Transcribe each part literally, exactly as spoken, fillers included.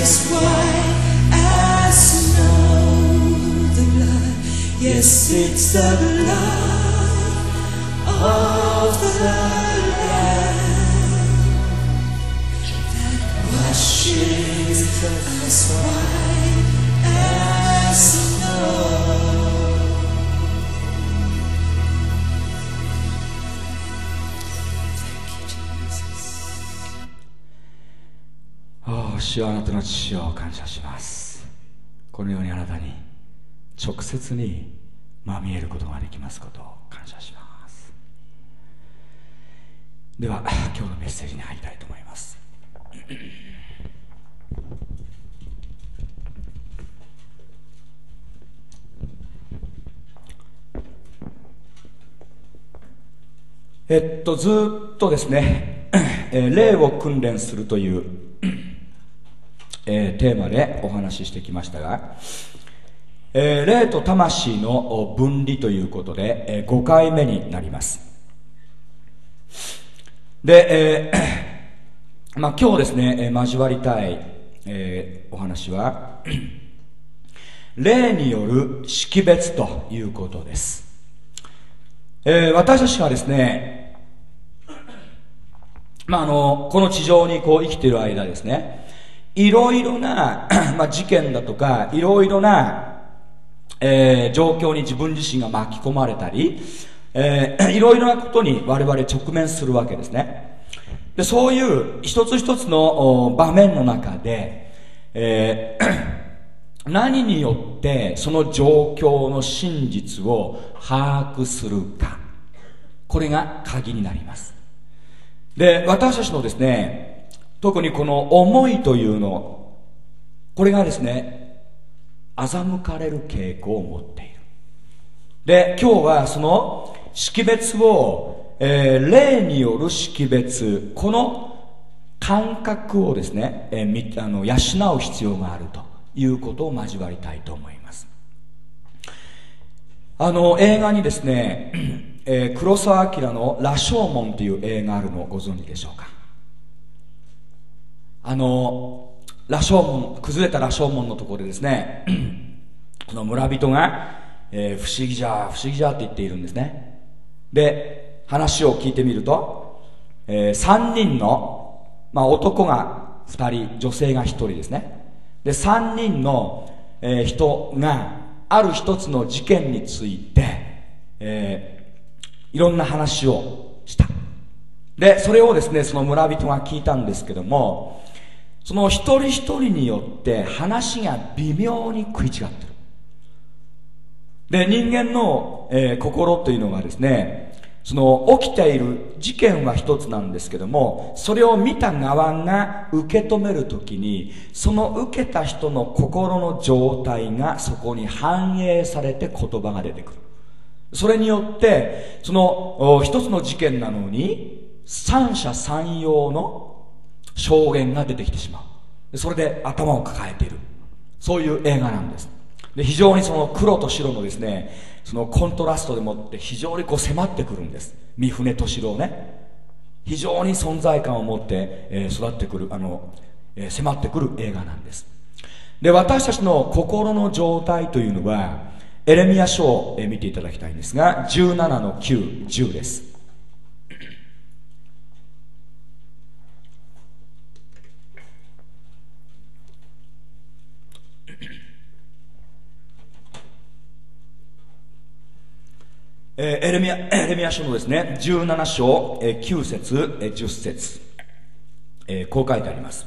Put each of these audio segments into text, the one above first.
as white as snow. The blood, yes, it's the blood of the Lamb that washes us white as snow. 主よ、あなたの父を感謝します。このようにあなたに直接にまみえることができますことを感謝します。では今日のメッセージに入りたいと思います。えっとずっとですね、霊を訓練するというえー、テーマでお話ししてきましたが、えー、霊と魂の分離ということで、えー、ごかいめになります。で、えーまあ、今日ですね、えー、交わりたい、えー、お話は霊による識別ということです。えー、私たちがですね、まあ、あのこの地上にこう生きている間ですね、いろいろな、まあ、事件だとかいろいろな、えー、状況に自分自身が巻き込まれたり、えー、いろいろなことに我々直面するわけですね。でそういう一つ一つの場面の中で、えー、何によってその状況の真実を把握するか、これが鍵になります。で私たちのですね、特にこの思いというの、これがですね、欺かれる傾向を持っている。で今日はその識別を、えー、霊による識別、この感覚をですね、えー、あの養う必要があるということを交わりたいと思います。あの映画にですね、えー、黒澤明の羅生門という映画あるのをご存知でしょうか。あの羅生門、崩れた羅生門のところでですねこの村人が、えー、不思議じゃ不思議じゃって言っているんですね。で話を聞いてみると、えー、さんにんの、まあ、男がふたり、女性がひとりですね。でさんにんの、えー、人がある一つの事件について、えー、いろんな話をした。でそれをですね、その村人が聞いたんですけども、その一人一人によって話が微妙に食い違ってる。で人間の、えー、心というのがですね、その起きている事件は一つなんですけども、それを見た側が受け止めるときに、その受けた人の心の状態がそこに反映されて言葉が出てくる。それによってその一つの事件なのに三者三様の証言が出てきてしまう。それで頭を抱えている、そういう映画なんです。で非常にその黒と白のですね、そのコントラストでもって非常にこう迫ってくるんです。三船敏郎ね、非常に存在感を持って、えー、育ってくる、あの、えー、迫ってくる映画なんです。で私たちの心の状態というのは、エレミヤ書を、えー、見ていただきたいんですが、じゅうななのきゅう、じゅうです。えー、エレミヤ、エレミヤ書のですね、じゅうなな章、えー、きゅう節、えー、じゅっ節、えー、こう書いてあります。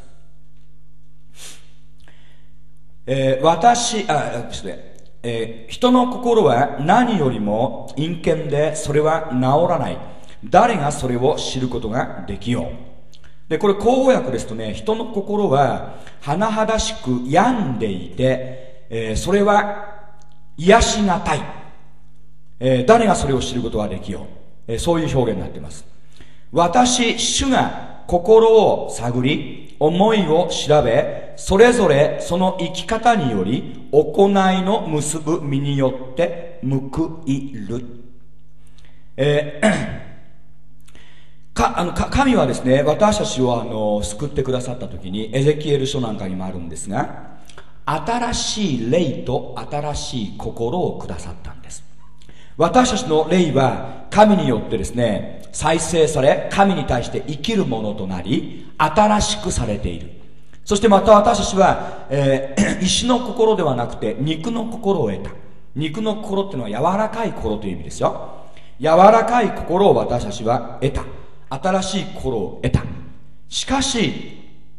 えー、私、あ、ですね、えー、人の心は何よりも陰険で、それは治らない。誰がそれを知ることができよう。で、これ口語訳ですとね、人の心は甚だしく病んでいて、えー、それは癒しがたい。えー、誰がそれを知ることができよう、えー、そういう表現になっています。私主が心を探り、思いを調べ、それぞれその生き方により行いの結ぶ身によって報いる。えー、 かあのか神はですね、私たちをあの救ってくださった時に、エゼキエル書なんかにもあるんですが、新しい霊と新しい心をくださったんです。私たちの霊は神によってですね、再生され、神に対して生きるものとなり、新しくされている。そしてまた私たちは、えー、石の心ではなくて肉の心を得た。肉の心っていうのは柔らかい心という意味ですよ。柔らかい心を私たちは得た。新しい心を得た。しかし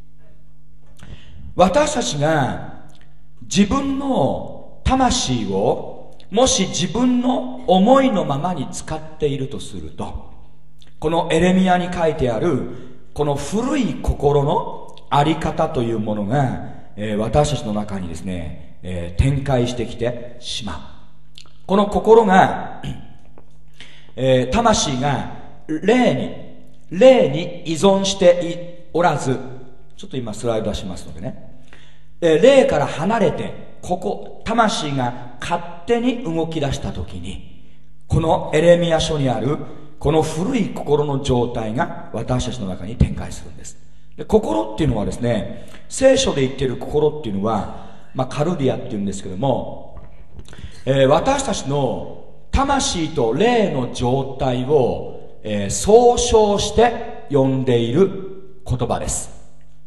私たちが自分の魂をもし自分の思いのままに使っているとすると、このエレミヤに書いてあるこの古い心のあり方というものが、えー、私たちの中にですね、えー、展開してきてしまう。この心が、えー、魂が霊に霊に依存しておらず、ちょっと今スライド出しますのでね、えー、霊から離れてここ魂が勝手に動き出したときに、このエレミヤ書にあるこの古い心の状態が私たちの中に展開するんです。で、心っていうのはですね、聖書で言っている心っていうのは、まあ、カルディアっていうんですけども、えー、私たちの魂と霊の状態を、えー、総称して呼んでいる言葉です。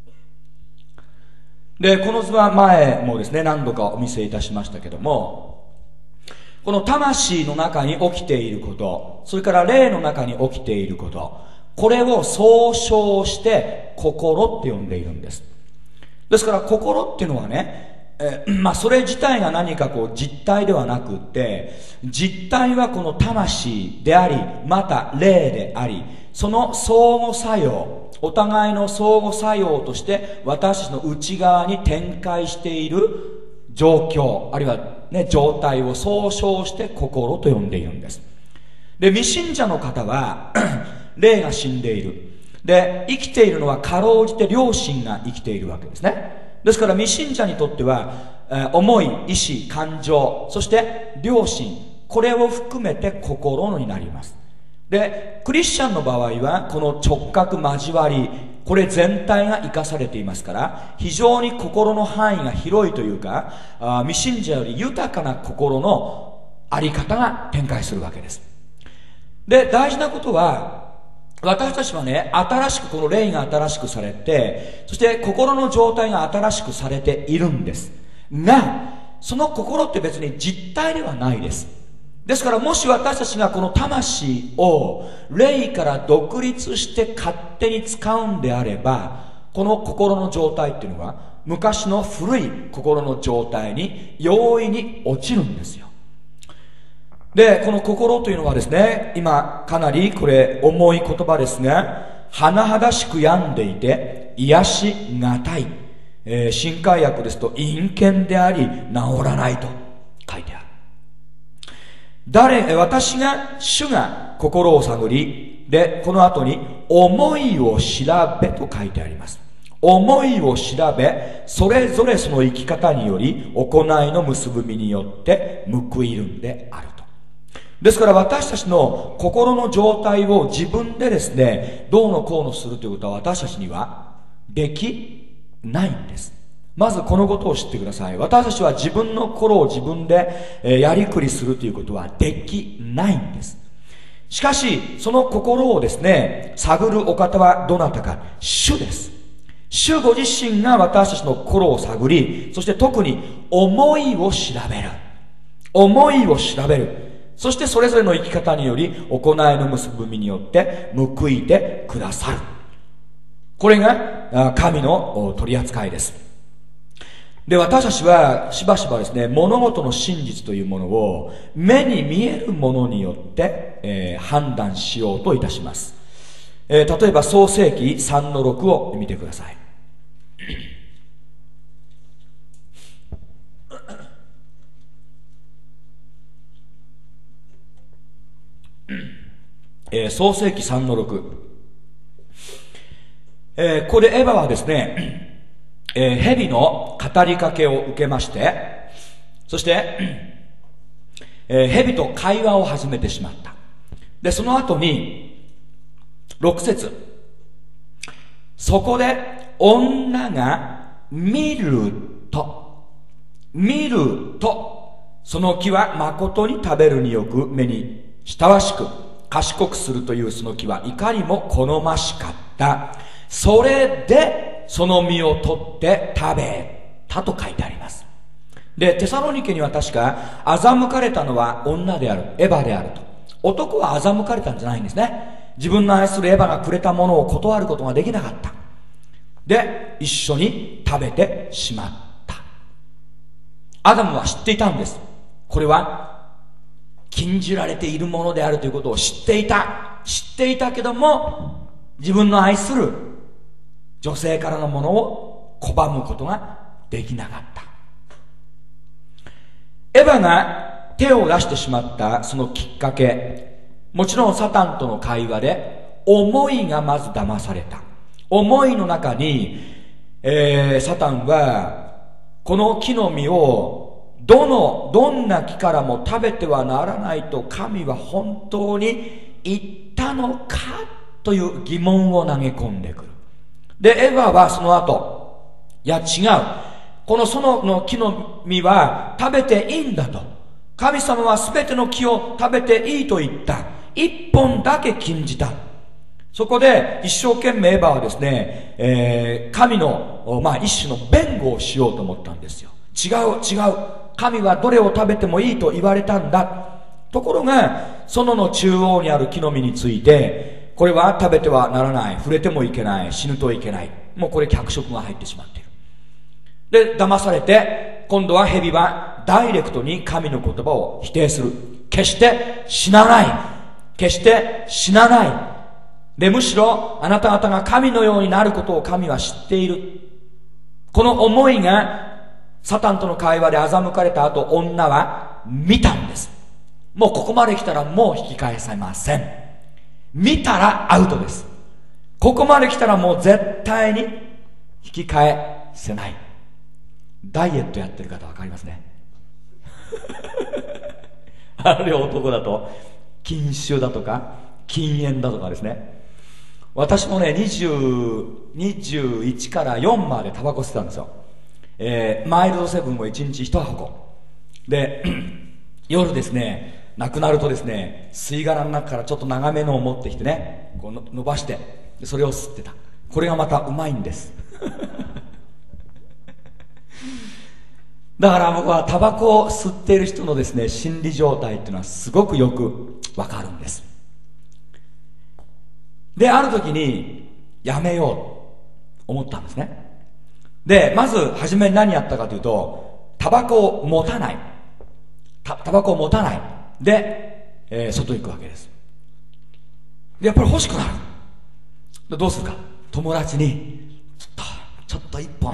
で、この図は前もですね、何度かお見せいたしましたけども、この魂の中に起きていること、それから霊の中に起きていること、これを総称して心って呼んでいるんです。ですから心っていうのはね、えー、まあそれ自体が何かこう実体ではなくって、実体はこの魂であり、また霊であり、その相互作用、お互いの相互作用として私たちの内側に展開している状況、あるいはね、状態を総称して心と呼んでいるんです。で、未信者の方は霊が死んでいる。で、生きているのはかろうじて良心が生きているわけですね。ですから未信者にとっては、えー、思い、意志、感情、そして良心、これを含めて心になります。で、クリスチャンの場合はこの直角交わり、これ全体が生かされていますから、非常に心の範囲が広いというか、あ未信者より豊かな心のあり方が展開するわけです。で、大事なことは、私たちはね、新しく、この霊が新しくされて、そして心の状態が新しくされているんですが、その心って別に実体ではないです。ですから、もし私たちがこの魂を霊から独立して勝手に使うんであれば、この心の状態っていうのは昔の古い心の状態に容易に落ちるんですよ。で、この心というのはですね、今かなりこれ重い言葉ですが、甚だしく病んでいて癒しがたい、えー、新海訳ですと陰険であり治らないと書いてある。誰、私が、主が心を探り、で、この後に、思いを調べと書いてあります。思いを調べ、それぞれその生き方により、行いの結びによって報いるんであると。ですから私たちの心の状態を自分でですね、どうのこうのするということは私たちにはできないんです。まずこのことを知ってください。私たちは自分の心を自分でやりくりするということはできないんです。しかしその心をですね、探るお方はどなたか、主です。主ご自身が私たちの心を探り、そして特に思いを調べる。思いを調べる。そしてそれぞれの生き方により行いの結びによって報いてくださる。これが神の取り扱いです。で、私たちはしばしばですね、物事の真実というものを目に見えるものによって、えー、判断しようといたします。えー、例えば創世記さんのろくを見てください。えー、創世記さんのろく、えー、ここでエヴァはですね、えー、蛇の語りかけを受けまして、そして、えー、蛇と会話を始めてしまった。で、その後にろく節、そこで女が見ると、見ると、その木は誠に食べるによく、目に親わしく賢くするというその木はいかにも好ましかった。それでその実を取って食べたと書いてあります。で、テサロニケには確か欺かれたのは女である、エヴァであると。男は欺かれたんじゃないんですね。自分の愛するエヴァがくれたものを断ることができなかった。で、一緒に食べてしまった。アダムは知っていたんです。これは禁じられているものであるということを知っていた。知っていたけども、自分の愛する女性からのものを拒むことができなかった。エヴァが手を出してしまったそのきっかけ、もちろんサタンとの会話で思いがまず騙された。思いの中に、えー、サタンはこの木の実をどのどんな木からも食べてはならないと神は本当に言ったのかという疑問を投げ込んでくる。で、エヴァはその後、いや違う、この園の木の実は食べていいんだと。神様はすべての木を食べていいと言った。一本だけ禁じた。そこで一生懸命エヴァはですね、えー、神の、まあ、一種の弁護をしようと思ったんですよ。違う違う、神はどれを食べてもいいと言われたんだ。ところが園の中央にある木の実について、これは食べてはならない、触れてもいけない、死ぬといけない、もうこれ脚色が入ってしまっている。で、騙されて、今度は蛇はダイレクトに神の言葉を否定する。決して死なない。決して死なない。で、むしろあなた方が神のようになることを神は知っている。この思いがサタンとの会話で欺かれた後、女は見たんです。もうここまで来たらもう引き返せません。見たらアウトです。ここまで来たらもう絶対に引き返せない。ダイエットやってる方わかりますね。ある男だと禁酒だとか禁煙だとかですね。私もねにじゅう、にじゅういちからよんまでタバコ吸ってたんですよ。えー、マイルドセブンをいちにちいち箱で夜ですね、なくなるとですね、吸い殻の中からちょっと長めのを持ってきてね、こうの伸ばしてでそれを吸ってた。これがまたうまいんですだから僕はタバコを吸っている人のですね、心理状態っていうのはすごくよくわかるんです。で、ある時にやめようと思ったんですね。で、まず初めに何やったかというと、タバコを持たない。タ, タバコを持たない。で、えー、外行くわけです。で、やっぱり欲しくなる。で、どうするか。友達に、ちょっと、ちょっと一本。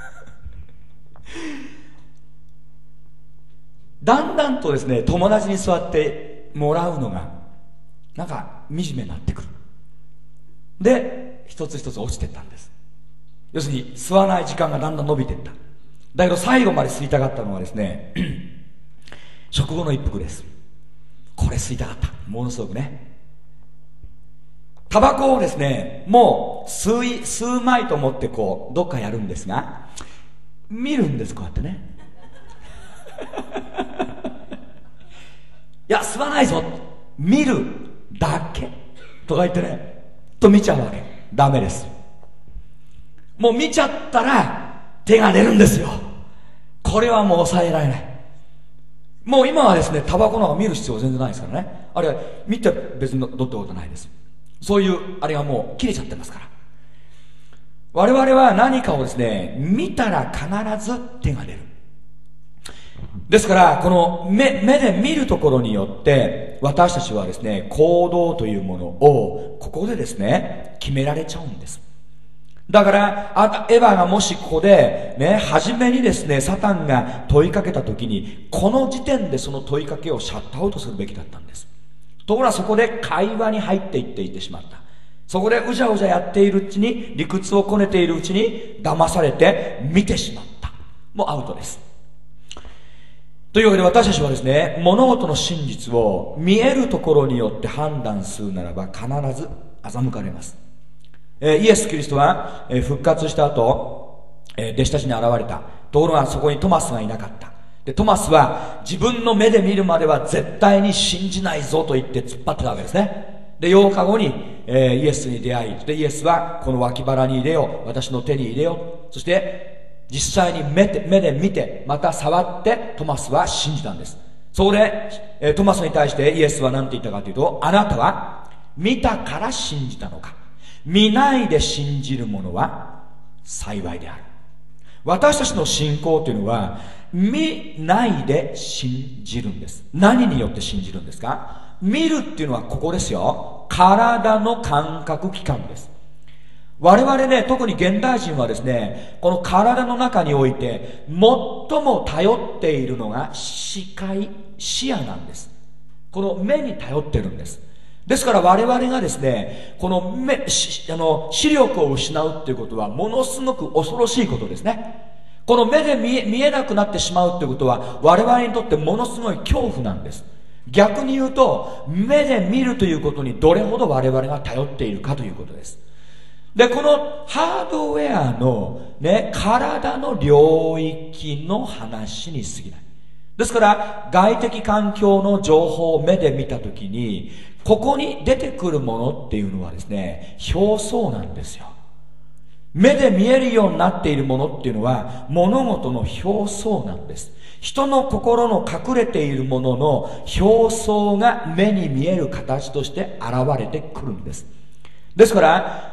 だんだんとですね、友達に座ってもらうのがなんか惨めになってくる。で、一つ一つ落ちていったんです。要するに吸わない時間がだんだん伸びていった。だけど最後まで吸いたかったのはですね食後の一服です。これ吸いたかった、ものすごくね。タバコをですね、もう吸い吸うまいと思ってこうどっかやるんですが、見るんです、こうやってねいや吸わないぞ、見るだけとか言ってね、と見ちゃうわけ。ダメです。もう見ちゃったら手が出るんですよ。これはもう抑えられない。もう今はですね、タバコなんか見る必要全然ないですからね。あれは見て別にどってことないです。そういうあれがもう切れちゃってますから。我々は何かをですね、見たら必ず手が出る。ですからこの 目, 目で見るところによって私たちはですね、行動というものをここでですね決められちゃうんです。だからあエヴァがもしここでね、初めにですねサタンが問いかけた時に、この時点でその問いかけをシャットアウトするべきだったんです。ところがそこで会話に入っていっていってしまった。そこでうじゃうじゃやっているうちに、理屈をこねているうちに騙されて見てしまった。もうアウトです。というわけで私たちはですね、物事の真実を見えるところによって判断するならば必ず欺かれます。えー、イエス・キリストは、えー、復活した後、えー、弟子たちに現れた。ところがそこにトマスがいなかった。で、トマスは自分の目で見るまでは絶対に信じないぞと言って突っ張ってたわけですね。で、ようかごに、えー、イエスに出会い、で、イエスはこの脇腹に入れよう、私の手に入れよう。そして、実際に目で、目で見て、また触って、トマスは信じたんです。そこで、えー、トマスに対してイエスは何て言ったかというと、あなたは見たから信じたのか。見ないで信じる者は幸いである。私たちの信仰というのは、見ないで信じるんです。何によって信じるんですか？見るっていうのはここですよ。体の感覚器官です。我々ね、特に現代人はですね、この体の中において最も頼っているのが視界、視野なんです。この目に頼ってるんです。ですから我々がですね、この目、しあの視力を失うっていうことはものすごく恐ろしいことですね。この目で見え、見えなくなってしまうっていうことは我々にとってものすごい恐怖なんです。逆に言うと、目で見るということにどれほど我々が頼っているかということです。で、このハードウェアのね、体の領域の話に過ぎない。ですから、外的環境の情報を目で見たときに、ここに出てくるものっていうのはですね、表層なんですよ。目で見えるようになっているものっていうのは、物事の表層なんです。人の心の隠れているものの表層が目に見える形として現れてくるんです。ですから、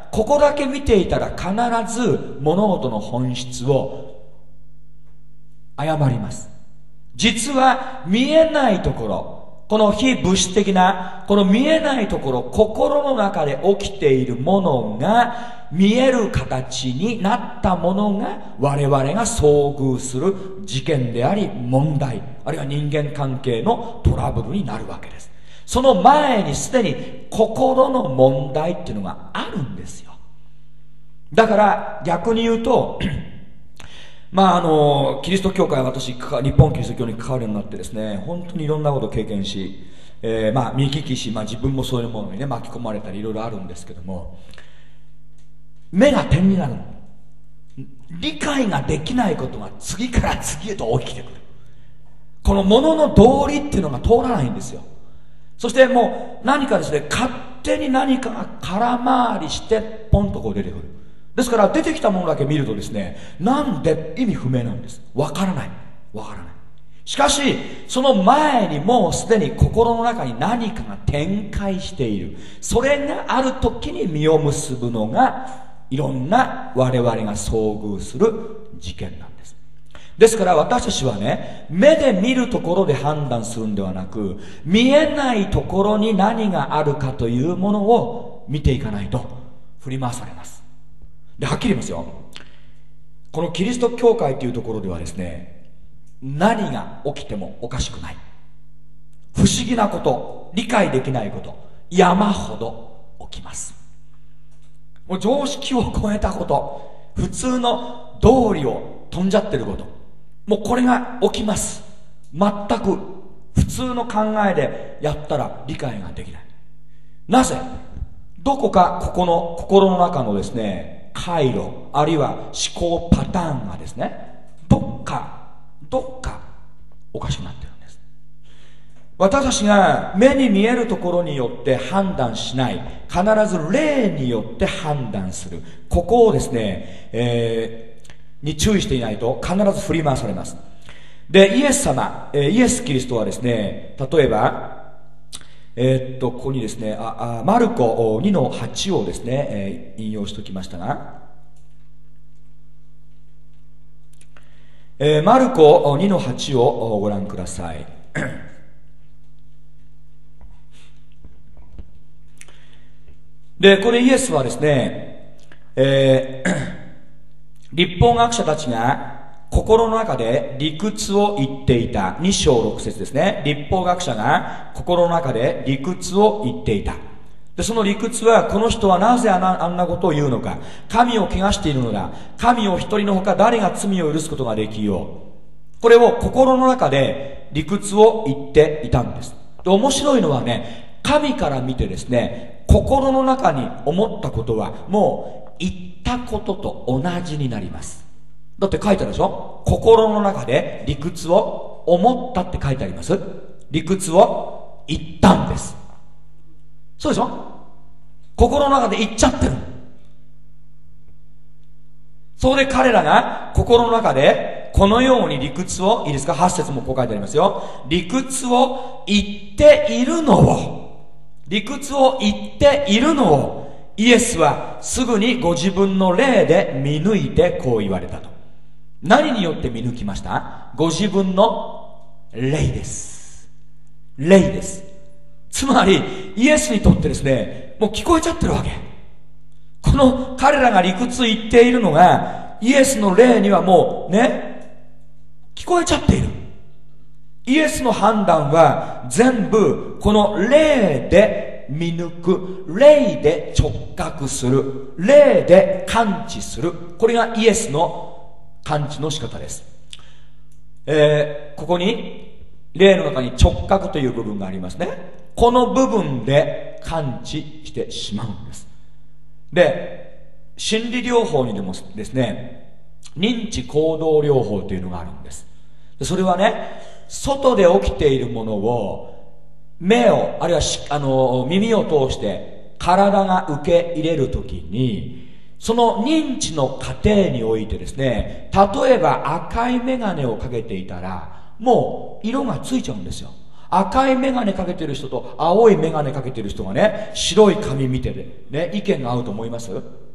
ここだけ見ていたら必ず物事の本質を誤ります。実は見えないところ、この非物質的な、この見えないところ、心の中で起きているものが、見える形になったものが、我々が遭遇する事件であり、問題、あるいは人間関係のトラブルになるわけです。その前にすでに心の問題っていうのがあるんですよ。だから逆に言うと、まああの、キリスト教会、私、日本キリスト教に関わるようになってですね、本当にいろんなことを経験し、えー、まあ見聞きし、まあ自分もそういうものにね、巻き込まれたりいろいろあるんですけども、目が点になる。理解ができないことが次から次へと起きてくる。このものの道理っていうのが通らないんですよ。そしてもう何かですね、勝手に何かが空回りしてポンとこう出てくる。ですから出てきたものだけ見るとですね、なんで意味不明なんです。わからない。わからない。しかし、その前にもうすでに心の中に何かが展開している。それがある時に実を結ぶのが、いろんな我々が遭遇する事件なんです。ですから私たちはね、目で見るところで判断するんではなく、見えないところに何があるかというものを見ていかないと振り回されます。で、はっきり言いますよ。このキリスト教会というところではですね、何が起きてもおかしくない。不思議なこと、理解できないこと、山ほど起きます。もう常識を超えたこと、普通の道理を飛んじゃってること、もうこれが起きます。全く普通の考えでやったら理解ができない。なぜ？どこかここの心の中のですね、回路、あるいは思考パターンがですね、どっかどっかおかしくなってるんです。私たちが目に見えるところによって判断しない、必ず霊によって判断する、ここをですね、えーに注意していないと必ず振り回されます。で、イエス様、えー、イエス・キリストはですね、例えば、えー、っと、ここにですね、ああマルコにのはちをですね、えー、引用しておきましたが、えー、マルコにのはちをご覧ください。で、これイエスはですね、えー律法学者たちが心の中で理屈を言っていた。に章ろく節ですね。律法学者が心の中で理屈を言っていた。で、その理屈は、この人はなぜあんな、あんなことを言うのか。神を汚しているのだ。神を一人のほか誰が罪を許すことができよう。これを心の中で理屈を言っていたんです。で、面白いのはね、神から見てですね、 心の中に思ったことはもう言ったことと同じになります。だって書いてあるでしょ。心の中で理屈を思ったって書いてあります。理屈を言ったんです。そうでしょ。心の中で言っちゃってる。それで彼らが心の中でこのように理屈を、いいですか、はち節もこう書いてありますよ。理屈を言っているのを、理屈を言っているのを、イエスはすぐにご自分の霊で見抜いてこう言われたと。何によって見抜きました？ご自分の霊です。霊です。つまり、イエスにとってですね、もう聞こえちゃってるわけ。この彼らが理屈言っているのが、イエスの霊にはもうね、聞こえちゃっている。イエスの判断は全部この霊で見抜く、霊で直覚する、霊で感知する。これがイエスの感知の仕方です。えー、ここに霊の中に直覚という部分がありますね。この部分で感知してしまうんです。で、心理療法にでもですね、認知行動療法というのがあるんです。でそれはね、外で起きているものを目を、あるいはあの耳を通して体が受け入れるときに、その認知の過程においてですね、例えば赤いメガネをかけていたらもう色がついちゃうんですよ。赤いメガネかけてる人と青いメガネかけてる人がね、白い髪見ててね、意見が合うと思います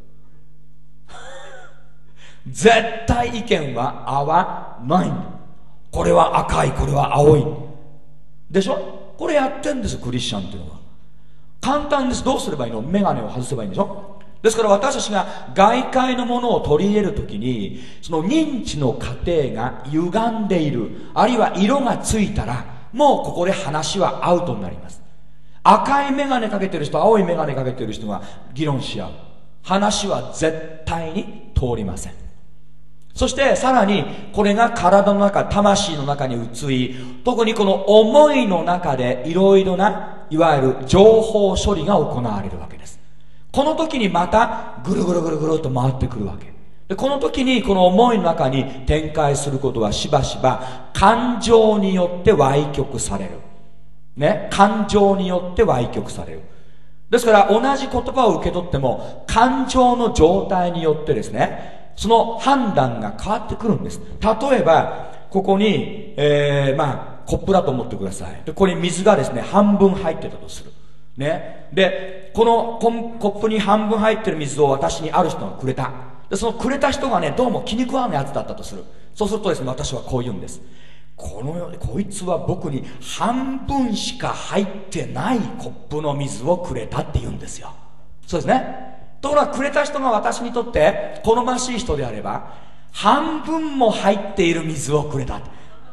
絶対意見は合わないんだ。これは赤い、これは青いでしょ。これやってんです、クリスチャンっていうのは。簡単です。どうすればいいの？メガネを外せばいいんでしょ。ですから私たちが外界のものを取り入れるときに、その認知の過程が歪んでいる、あるいは色がついたらもうここで話はアウトになります。赤いメガネかけてる人、青いメガネかけてる人が議論し合う。話は絶対に通りません。そしてさらにこれが体の中、魂の中に移り、特にこの思いの中でいろいろないわゆる情報処理が行われるわけです。この時にまたぐるぐるぐるぐると回ってくるわけで、この時にこの思いの中に展開することはしばしば感情によって歪曲されるね、感情によって歪曲される。ですから同じ言葉を受け取っても感情の状態によってですね、その判断が変わってくるんです。例えばここに、えー、まあコップだと思ってください。でここに水がですね半分入ってたとするね。でこのコップに半分入ってる水を私にある人がくれた。でそのくれた人がね、どうも気に食わぬやつだったとする。そうするとですね、私はこう言うんです。このようにこいつは僕に半分しか入ってないコップの水をくれたって言うんですよ。そうですね。ところがくれた人が私にとって好ましい人であれば、半分も入っている水をくれた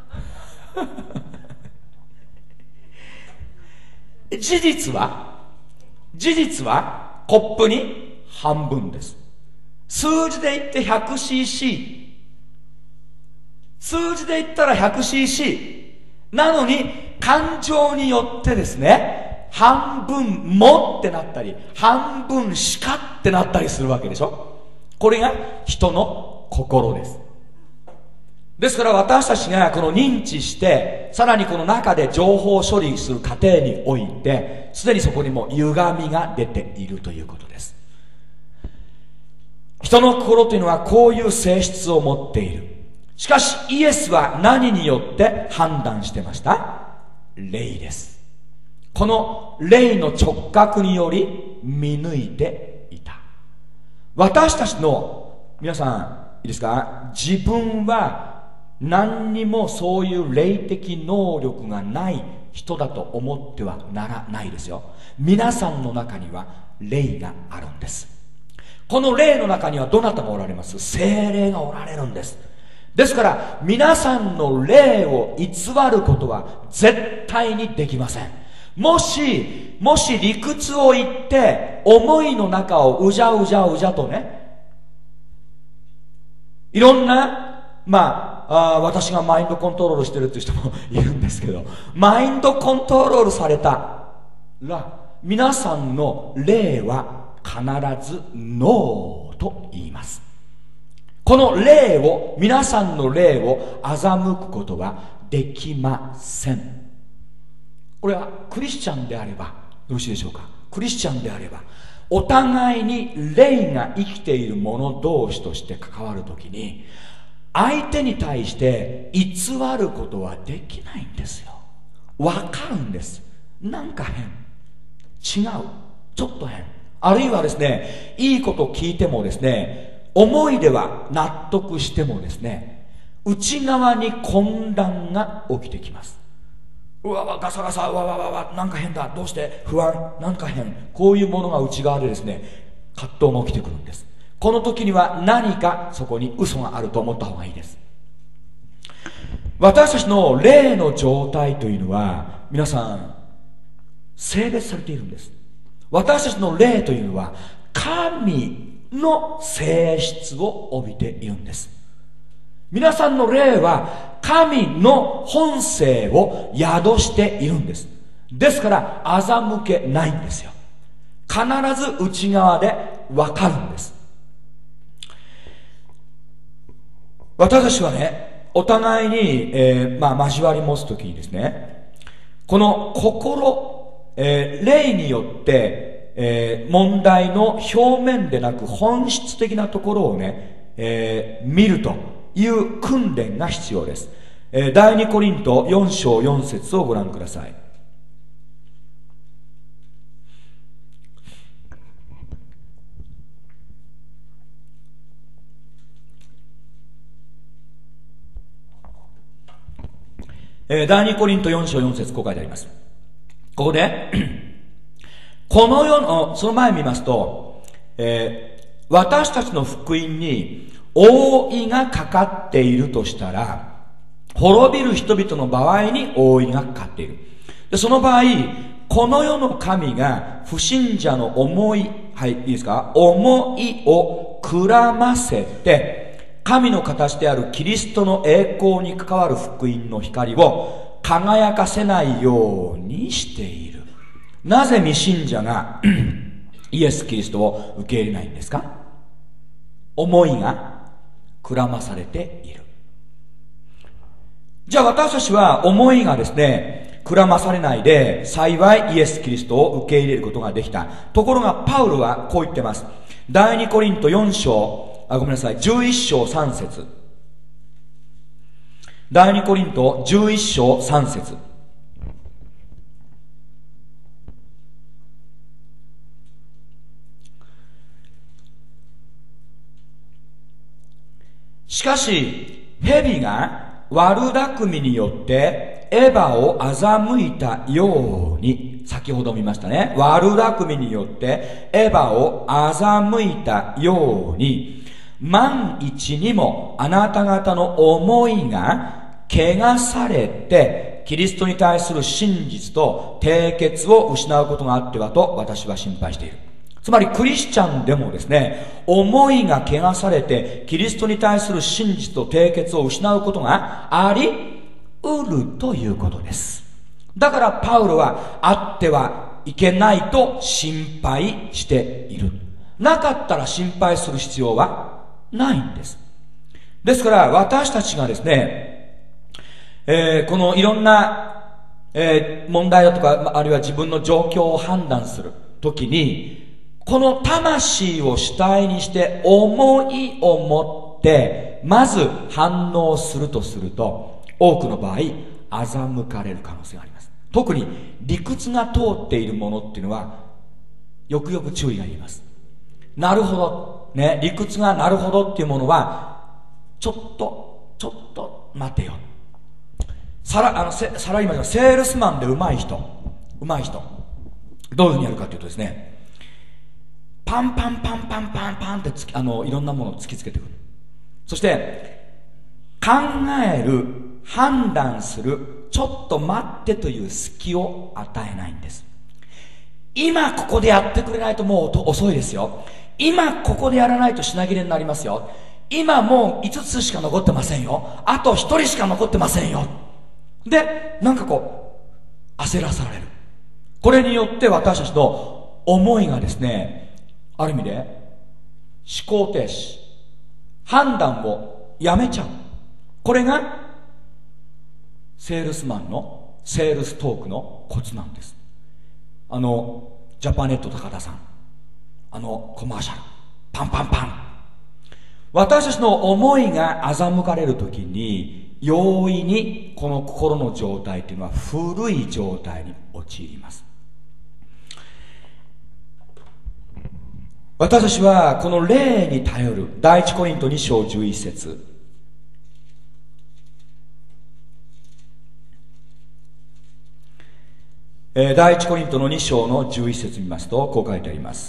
事実は事実はコップに半分です。数字で言って ひゃくシーシー、 数字で言ったら ひゃくシーシー なのに感情によってですね、半分もってなったり半分しかってなったりするわけでしょ。これが人の心です。ですから私たちがこの認知して、さらにこの中で情報処理する過程において、すでにそこにも歪みが出ているということです。人の心というのはこういう性質を持っている。しかしイエスは何によって判断してました？霊です。この霊の直覚により見抜いていた。私たちの皆さんいいですか、自分は何にもそういう霊的能力がない人だと思ってはならないですよ。皆さんの中には霊があるんです。この霊の中にはどなたがおられます？聖霊がおられるんです。ですから皆さんの霊を偽ることは絶対にできません。もしもし理屈を言って思いの中をうじゃうじゃうじゃとね、いろんなまああ私がマインドコントロールしてるっていう人もいるんですけど、マインドコントロールされたら皆さんの霊は必ずノーと言います。この霊を、皆さんの霊を欺くことはできません。これはクリスチャンであればよろしいでしょうか。クリスチャンであればお互いに霊が生きている者同士として関わるときに、相手に対して偽ることはできないんですよ。わかるんです。なんか変、違う、ちょっと変、あるいはですね、いいこと聞いてもですね、思いでは納得してもですね、内側に混乱が起きてきます。うわわ、ガサガサ、うわわわわ、なんか変だ、どうして不安、なんか変、こういうものが内側でですね、葛藤が起きてくるんです。この時には何かそこに嘘があると思った方がいいです。私たちの霊の状態というのは皆さん性別されているんです。私たちの霊というのは神の性質を帯びているんです。皆さんの霊は神の本性を宿しているんです。ですから欺けないんですよ。必ず内側でわかるんです。私たちはね、お互いに、えー、まあ交わり持つときにですね、この心、えー、霊によって、えー、問題の表面でなく本質的なところをね、えー、見るという訓練が必要です。えー、第二コリントよん章よん節をご覧ください。えー、第二コリントよん章よん節こう書いてあります。ここでこの世の、その前見ますと、えー、私たちの福音に覆いがかかっているとしたら、滅びる人々の場合に覆いがかかっている。でその場合、この世の神が不信者の思い、はい、いいですか、思いをくらませて、神の形であるキリストの栄光に関わる福音の光を輝かせないようにしている。なぜ未信者がイエス・キリストを受け入れないんですか？思いがくらまされている。じゃあ私たちは思いがですね、くらまされないで幸いイエス・キリストを受け入れることができた。ところがパウロはこう言ってます。第二コリントよん章、あ、ごめんなさい、じゅういち章さん節。第二コリントじゅういち章さん節。しかし蛇が悪巧みによってエヴァを欺いたように、先ほど見ましたね、悪巧みによってエヴァを欺いたように、万一にもあなた方の思いが汚されてキリストに対する真実と締結を失うことがあってはと私は心配している。つまりクリスチャンでもですね、思いが汚されてキリストに対する真実と締結を失うことがありうるということです。だからパウロはあってはいけないと心配している。なかったら心配する必要はないんです。ですから私たちがですね、えー、このいろんな、えー、問題だとか、あるいは自分の状況を判断するときに、この魂を主体にして思いを持ってまず反応するとすると、多くの場合欺かれる可能性があります。特に理屈が通っているものっていうのはよくよく注意がいります。なるほどね、理屈がなるほどっていうものはちょっとちょっと待てよ。サラあのサラリーマン、セールスマンで上手い人上手い人どういうふうにやるかというとですね、パンパンパンパンパンパンってつきあのいろんなものを突きつけてくる。そして考える、判断する、ちょっと待ってという隙を与えないんです。今ここでやってくれないともう遅いですよ。今ここでやらないと品切れになりますよ。今もういつつしか残ってませんよ。あとひとりしか残ってませんよ。でなんかこう焦らされる。 これによって私たちの思いがですね、ある意味で思考停止、判断をやめちゃう。これがセールスマンのセールストークのコツなんです。あのジャパネット高田さん、あのコマーシャルパンパンパン、私たちの思いが欺かれるときに容易にこの心の状態というのは古い状態に陥ります。私たちはこの霊に頼る。第一コリントに章じゅういち節、えー、第一コリントのに章のじゅういち節見ますとこう書いてあります。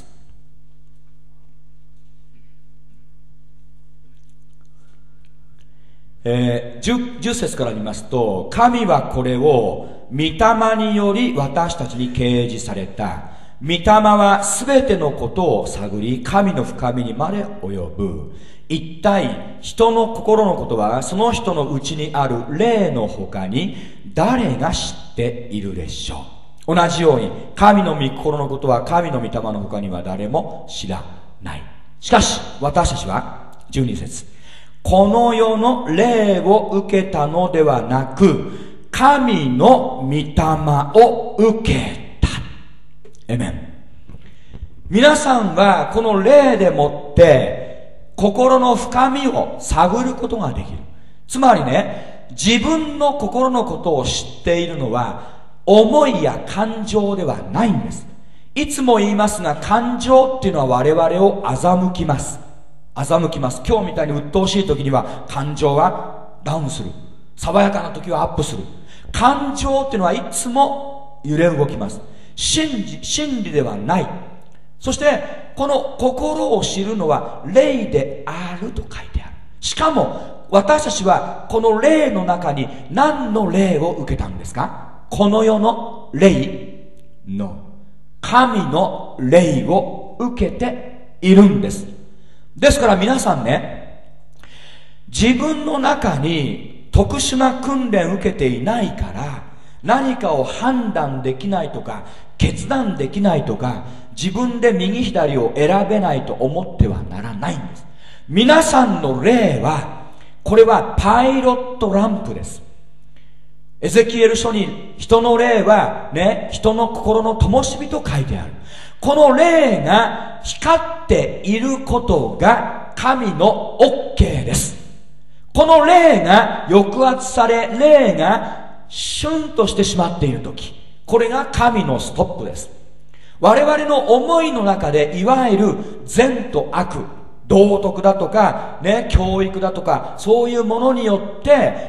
えー、10, 10節から見ますと、神はこれを御霊により私たちに掲示された。御霊はすべてのことを探り、神の深みにまで及ぶ。一体人の心のことはその人のうちにある霊の他に誰が知っているでしょう。同じように神の御心のことは神の御霊の他には誰も知らない。しかし私たちはじゅうに節、この世の霊を受けたのではなく神の御霊を受けた。エメン。皆さんはこの霊でもって心の深みを探ることができる。つまりね、自分の心のことを知っているのは思いや感情ではないんです。いつも言いますが、感情っていうのは我々を欺きます欺きます。今日みたいに鬱陶しい時には感情はダウンする。爽やかな時はアップする。感情っていうのはいつも揺れ動きます。真理、真理ではない。そしてこの心を知るのは霊であると書いてある。しかも私たちはこの霊の中に何の霊を受けたんですか？この世の霊の神の霊を受けているんです。ですから皆さんね、自分の中に特殊な訓練を受けていないから何かを判断できないとか決断できないとか自分で右左を選べないと思ってはならないんです。皆さんの霊は、これはパイロットランプです。エゼキエル書に人の霊はね、人の心の灯火と書いてある。この霊が光っていることが神の OK です。この霊が抑圧され、霊がシュンとしてしまっているとき、これが神のストップです。我々の思いの中でいわゆる善と悪、道徳だとか、ね、教育だとか、そういうものによって、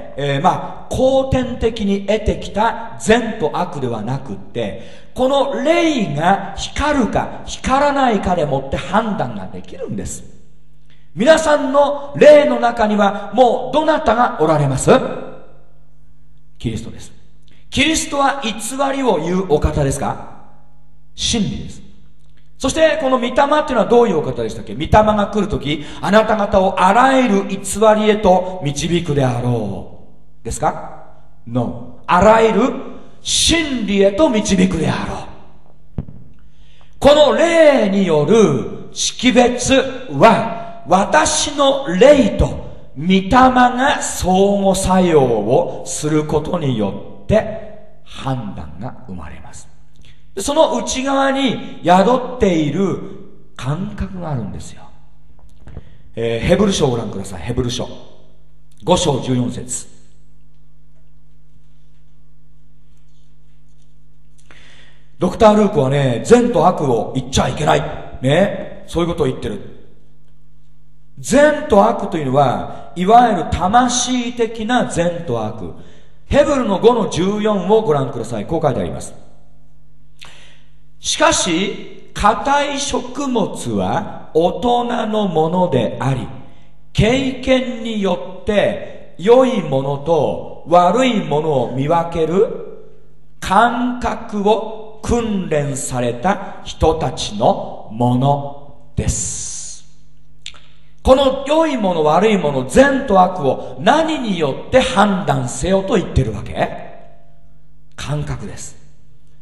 えー、まあ、後天的に得てきた善と悪ではなくって、この霊が光るか光らないかでもって判断ができるんです。皆さんの霊の中にはもうどなたがおられます？キリストです。キリストは偽りを言うお方ですか？真理です。そしてこの御霊っていうのはどういうお方でしたっけ？御霊が来るとき、あなた方をあらゆる偽りへと導くであろうですか？ No。 あらゆる真理へと導くであろう。この霊による識別は私の霊と御霊が相互作用をすることによって判断が生まれます。その内側に宿っている感覚があるんですよ。えー、ヘブル書をご覧ください。ヘブル書ご章じゅうよん節。ドクター・ルークはね、善と悪を言っちゃいけないね、そういうことを言ってる。善と悪というのはいわゆる魂的な善と悪。ヘブルのごのじゅうよんをご覧ください。こう書いてあります。しかし硬い食物は大人のものであり、経験によって良いものと悪いものを見分ける感覚を訓練された人たちのものです。この良いもの悪いもの、善と悪を何によって判断せよと言ってるわけ？感覚です。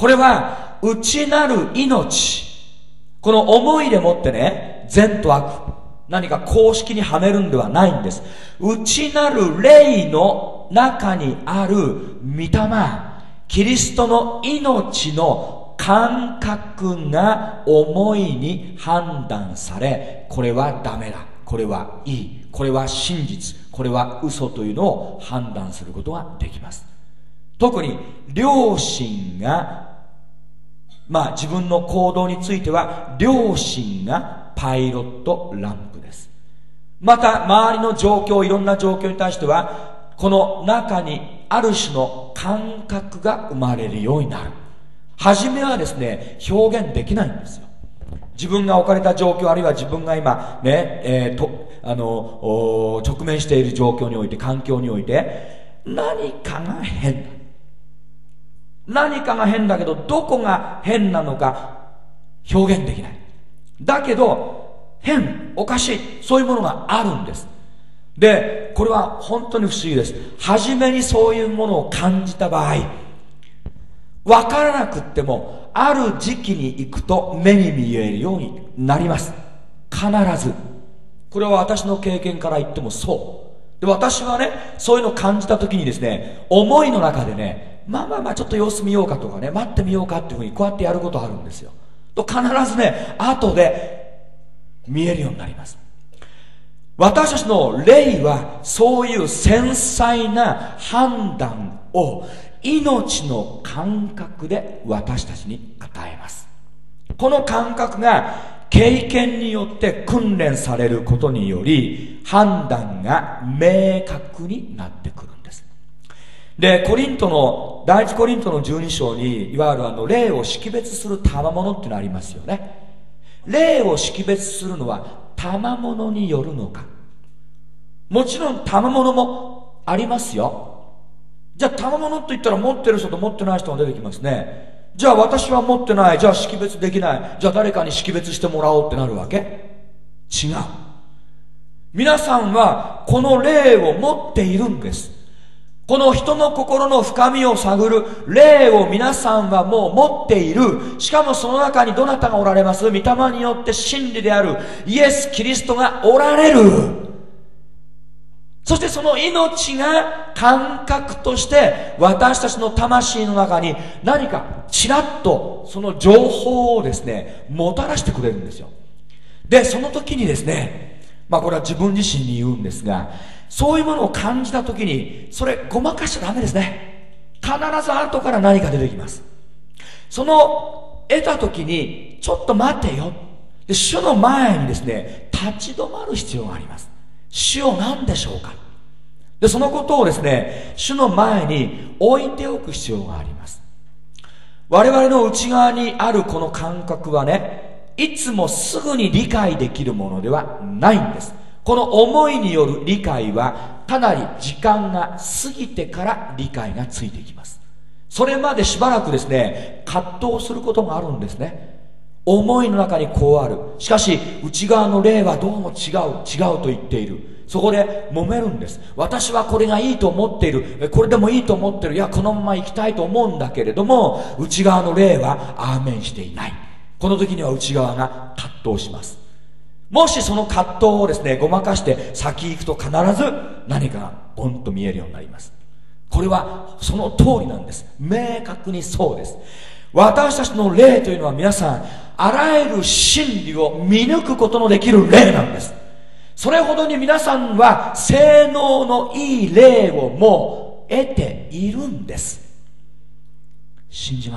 これは内なる命、この思いでもってね、善と悪、何か公式にはめるんではないんです。内なる霊の中にある御霊、キリストの命の感覚が思いに判断され、これはダメだ、これはいい、これは真実、これは嘘というのを判断することができます。特に良心が、まあ自分の行動については良心がパイロットランプです。また周りの状況、いろんな状況に対してはこの中にある種の感覚が生まれるようになる。初めはですね、表現できないんですよ。自分が置かれた状況、あるいは自分が今ね、えー、とあの直面している状況において、環境において何かが変だ、何かが変だけどどこが変なのか表現できない。だけど変、おかしい、そういうものがあるんです。で、これは本当に不思議です。初めにそういうものを感じた場合、わからなくってもある時期に行くと目に見えるようになります。必ず。これは私の経験から言ってもそうで、私はね、そういうのを感じた時にですね、思いの中でね、まあまあまあちょっと様子見ようかとかね、待ってみようかっていうふうにこうやってやることあるんですよ。と必ずね、後で見えるようになります。私たちの霊はそういう繊細な判断を命の感覚で私たちに与えます。この感覚が経験によって訓練されることにより判断が明確になってくるんです。で、コリントの第一コリントのじゅうに章にいわゆるあの霊を識別する賜物っていうのがありますよね。霊を識別するのは賜物によるのか。もちろん賜物もありますよ。じゃあ賜物と言ったら持ってる人と持ってない人が出てきますね。じゃあ私は持ってない、じゃあ識別できない、じゃあ誰かに識別してもらおうってなるわけ？違う。皆さんはこの霊を持っているんです。この人の心の深みを探る霊を皆さんはもう持っている。しかもその中にどなたがおられます？御霊によって真理であるイエス・キリストがおられる。そしてその命が感覚として私たちの魂の中に何かちらっとその情報をですね、もたらしてくれるんですよ。で、その時にですね、まあこれは自分自身に言うんですが、そういうものを感じた時にそれごまかしちゃダメですね。必ず後から何か出てきます。その得た時にちょっと待てよ。で、主の前にですね、立ち止まる必要があります。主を何でしょうか。で、そのことをですね、主の前に置いておく必要があります。我々の内側にあるこの感覚はね、いつもすぐに理解できるものではないんです。この思いによる理解はかなり時間が過ぎてから理解がついてきます。それまでしばらくですね、葛藤することがあるんですね。思いの中にこうある。しかし内側の霊はどうも違う違うと言っている。そこで揉めるんです。私はこれがいいと思っている、これでもいいと思ってる、いやこのまま行きたいと思うんだけれども、内側の霊はアーメンしていない。この時には内側が葛藤します。もしその葛藤をですね、ごまかして先行くと必ず何かがボンと見えるようになります。これはその通りなんです。明確にそうです。私たちの霊というのは皆さん、あらゆる真理を見抜くことのできる霊なんです。それほどに皆さんは性能のいい霊をもう得ているんです。信じます？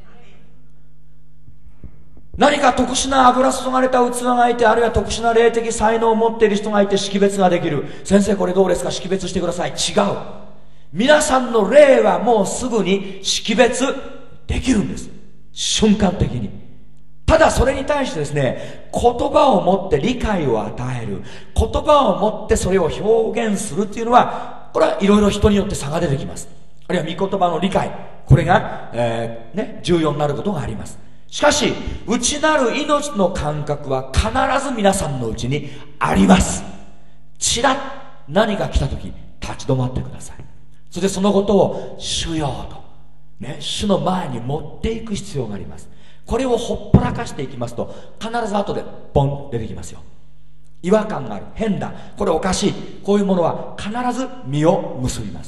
何か特殊な油注がれた器がいて、あるいは特殊な霊的才能を持っている人がいて識別ができる。先生これどうですか、識別してください。違う。皆さんの霊はもうすぐに識別できるんです。瞬間的に。ただそれに対してですね、言葉を持って理解を与える、言葉を持ってそれを表現するっていうのは、これはいろいろ人によって差が出てきます。あるいは御言葉の理解、これが、えーね、重要になることがあります。しかし内なる命の感覚は必ず皆さんのうちにあります。ちらっ何か来た時立ち止まってください。そしてそのことを主よとね、主の前に持っていく必要があります。これをほっぽらかしていきますと、必ず後でボン出てきますよ。違和感がある、変だ、これおかしい、こういうものは必ず実を結びます。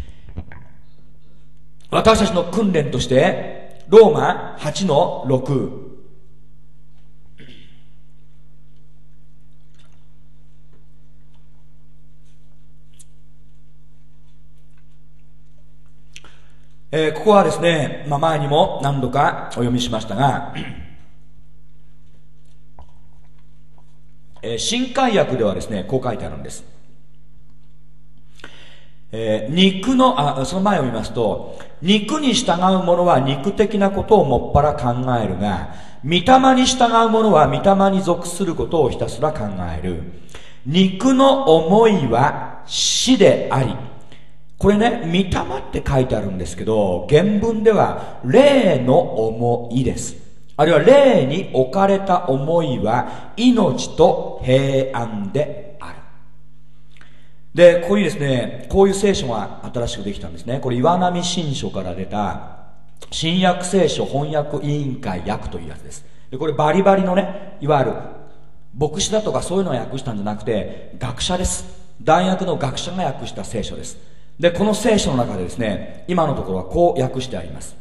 私たちの訓練としてローマはちのろく、えー、ここはですね、まあ、前にも何度かお読みしましたが、えー、新海訳ではですね、こう書いてあるんです。えー、肉の、あ、その前を見ますと、肉に従う者は肉的なことをもっぱら考えるが、御霊に従う者は御霊に属することをひたすら考える。肉の思いは死であり、これね、御霊って書いてあるんですけど、原文では霊の思いです。あるいは霊に置かれた思いは命と平安である。で、ここにですね、こういう聖書が新しくできたんですね。これ岩波新書から出た新約聖書翻訳委員会訳というやつです。で、これバリバリのね、いわゆる牧師だとかそういうのを訳したんじゃなくて、学者です。大学の学者が訳した聖書です。で、この聖書の中でですね、今のところはこう訳してあります。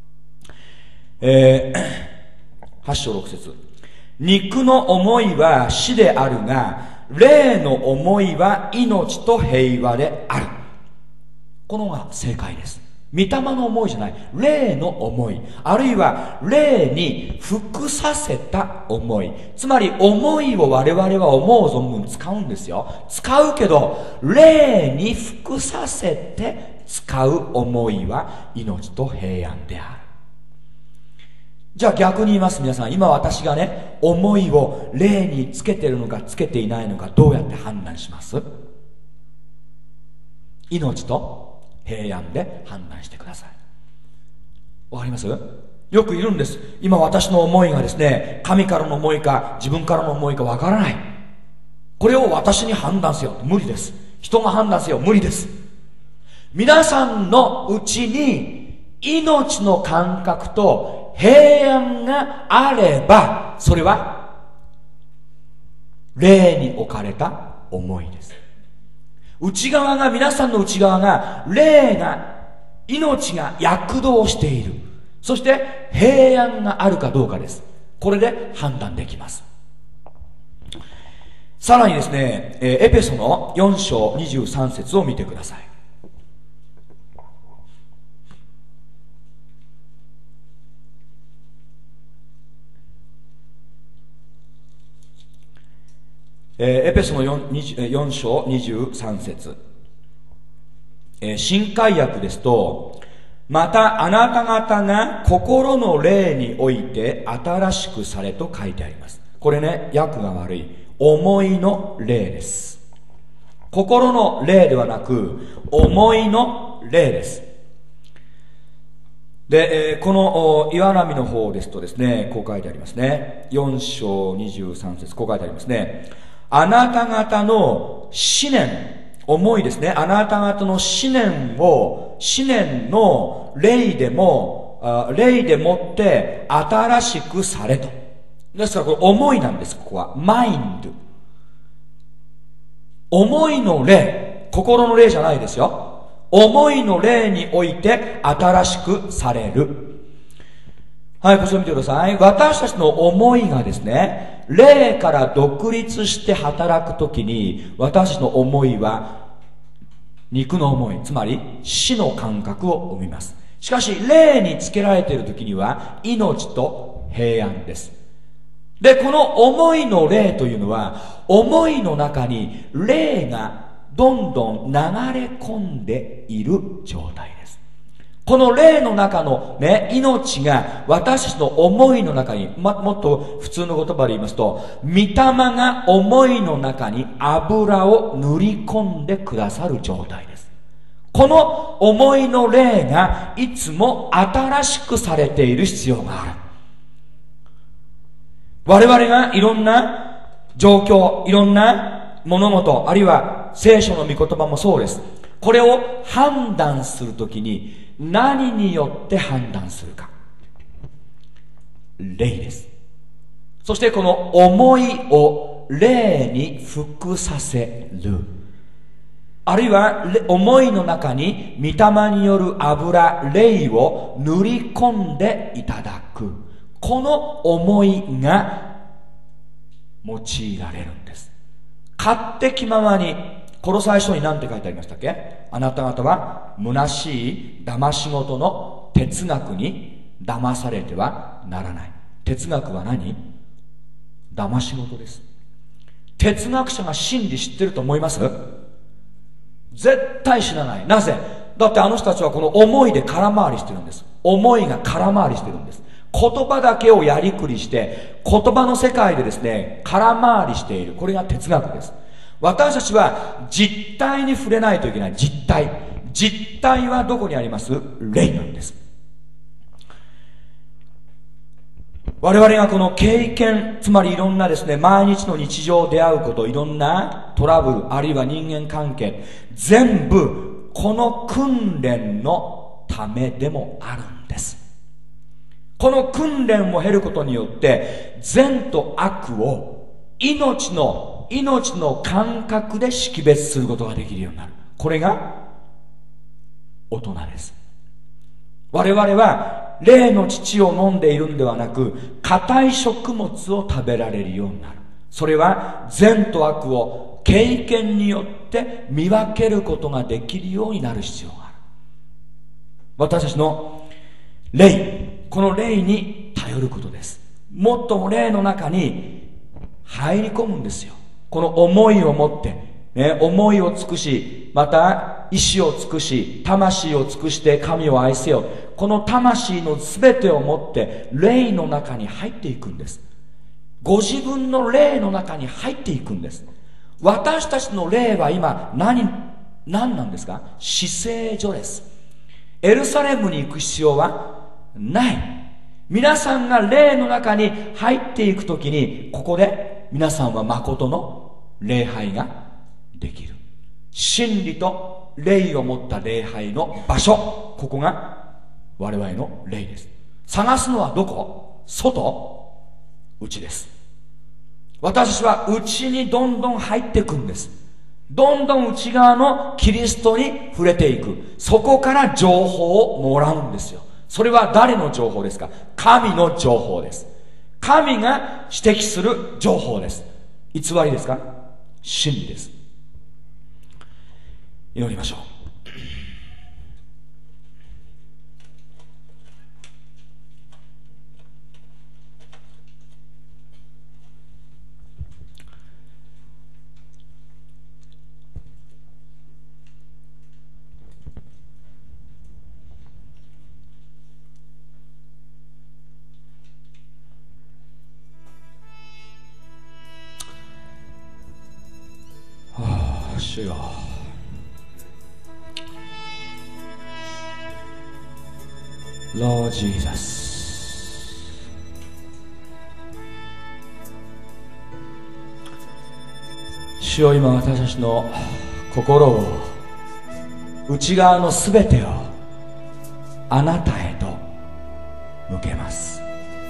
えー、はち章ろく節。肉の思いは死であるが、霊の思いは命と平和である。このが正解です。御霊の思いじゃない。霊の思い。あるいは霊に服させた思い。つまり思いを我々は思う存分使うんですよ。使うけど、霊に服させて使う思いは命と平安である。じゃあ逆に言います。皆さん、今私がね、思いを霊につけてるのかつけていないのかどうやって判断します？命と平安で判断してください。わかります？よくいるんです。今私の思いがですね、神からの思いか自分からの思いかわからない。これを私に判断せよ。無理です。人が判断せよ。無理です。皆さんのうちに命の感覚と平安があれば、それは霊に置かれた思いです。内側が、皆さんの内側が、霊が、命が躍動している。そして平安があるかどうかです。これで判断できます。さらにですね、エペソのよん章にじゅうさん節を見てください。えー、エペソの 4, よん章にじゅうさん節、えー、新海訳ですと、またあなた方が心の霊において新しくされと書いてあります。これね、訳が悪い。思いの霊です。心の霊ではなく思いの霊です。で、えー、この岩波の方ですとですね、こう書いてありますね。よん章にじゅうさん節、こう書いてありますね。あなた方の思念、思いですね。あなた方の思念を、思念の霊でも、あ霊でもって新しくされと。ですからこれ思いなんです、ここは。マインド。思いの霊、心の霊じゃないですよ。思いの霊において新しくされる。はい、こちら見てください。私たちの思いがですね、霊から独立して働くときに、私たちの思いは肉の思い、つまり死の感覚を生みます。しかし霊につけられているときには命と平安です。で、この思いの霊というのは、思いの中に霊がどんどん流れ込んでいる状態です。この霊の中のね、命が私たちの思いの中に、ま、もっと普通の言葉で言いますと、御霊が思いの中に油を塗り込んでくださる状態です。この思いの霊がいつも新しくされている必要がある。我々がいろんな状況、いろんな物事、あるいは聖書の御言葉もそうです。これを判断するときに、 何によって判断するか。霊です。そしてこの思いを霊に服させる、あるいは思いの中に御霊による油、霊を塗り込んでいただく、この思いが用いられるんです。勝手気ままに、コロサイ書に何て書いてありましたっけ？あなた方は虚しい騙し事の哲学に騙されてはならない。哲学は何？騙し事です。哲学者が真理知ってると思います？絶対知らない。なぜ？だってあの人たちはこの思いで空回りしてるんです。思いが空回りしてるんです。言葉だけをやりくりして言葉の世界でですね空回りしている。これが哲学です。私たちは実体に触れないといけない。実体実体はどこにあります？霊なんです。我々がこの経験、つまりいろんなですね毎日の日常出会うこと、いろんなトラブル、あるいは人間関係、全部この訓練のためでもあるんです。この訓練を経ることによって善と悪を命の命の感覚で識別することができるようになる。これが大人です。我々は霊の乳を飲んでいるんではなく、硬い食物を食べられるようになる。それは善と悪を経験によって見分けることができるようになる必要がある。私たちの霊、この霊に頼ることです。もっとも霊の中に入り込むんですよ。この思いを持って、ね、思いを尽くし、また意志を尽くし、魂を尽くして神を愛せよ。この魂の全てを持って霊の中に入っていくんです。ご自分の霊の中に入っていくんです。私たちの霊は今何、何なんですか？至聖所です。エルサレムに行く必要はない。皆さんが霊の中に入っていくときに、ここで皆さんは誠の礼拝ができる。真理と霊を持った礼拝の場所、ここが我々の霊です。探すのはどこ？外？内です。私たちは内にどんどん入っていくんです。どんどん内側のキリストに触れていく。そこから情報をもらうんですよ。それは誰の情報ですか？神の情報です。神が指摘する情報です。偽りですか？真理です。祈りましょう。はあ、主よ、Lord Jesus、 主よ、今私たちの心を、内側のすべてをあなたへと向けます。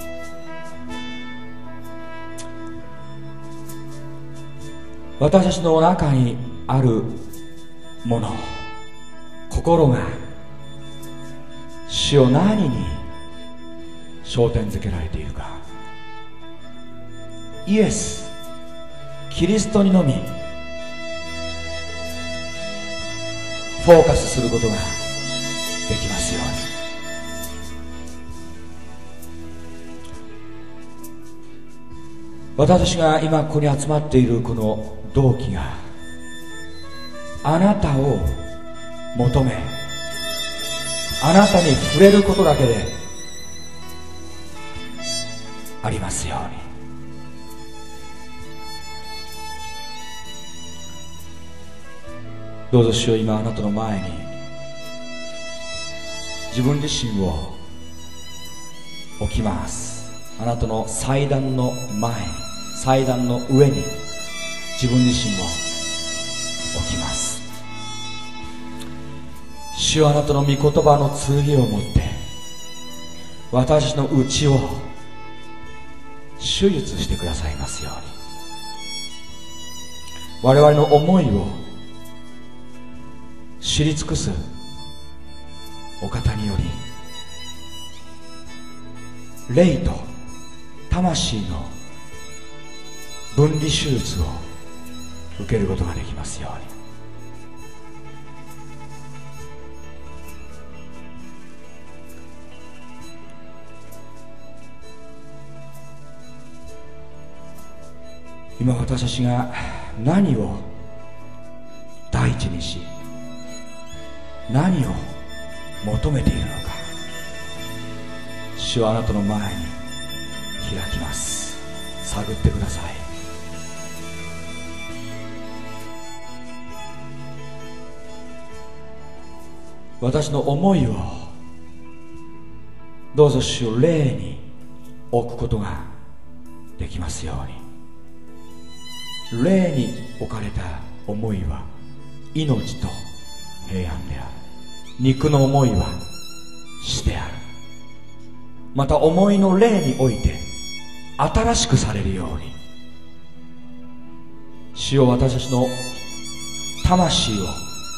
私たちの中にあるもの、心が主を何に焦点づけられているか、イエス・キリストにのみフォーカスすることができますように。私たちが今ここに集まっているこの動機が、あなたを求め、あなたに触れることだけでありますように。どうぞ主よ、今あなたの前に自分自身を置きます。あなたの祭壇の前に、祭壇の上に自分自身を置きます。 主はあなたの御言葉の剣を持って私の内を手術してくださいますように、我々の思いを知り尽くすお方により、霊と魂の分離手術を受けることができますように。今私たちが何を第一にし、何を求めているのか、主はあなたの前に開きます。探ってください。私の思いをどうぞ主を霊に置くことができますように。霊に置かれた思いは命と平安である。肉の思いは死である。また思いの霊において新しくされるように、主よ、私たちの魂を